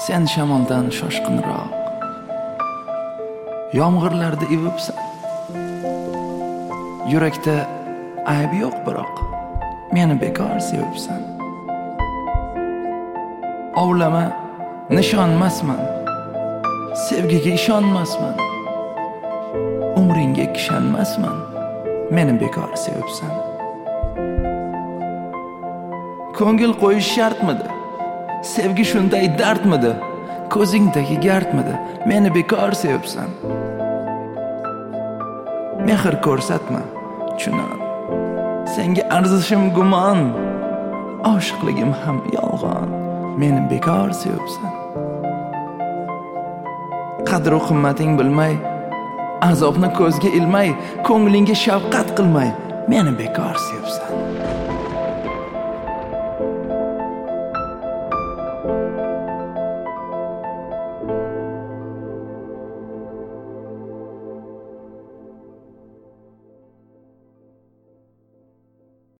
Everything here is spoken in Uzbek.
Sen shamoldan shoshqinroq, yomg'irlarda ivibsan. Yurakda ayb yo'q, biroq meni bekor sevibsan. Ovlama, nishonmasman, sevgiga ishonmasman, umringga kishanmasman, meni bekor sevibsan. Ko'ngil qo'yish shartmidi? Sevgi shunday dardmidi? Ko'zingdagi gardmidi? Meni bekor sevibsan. Mehr ko'rsatma, chunon. Senga arzishim gumon, oshiqligim ham yolg'on. Meni bekor sevibsan. Qadr-u qimmating bilmay, azobni ko'zga ilmay, ko'nglingga shafqat qilmay, meni bekor sevibsan.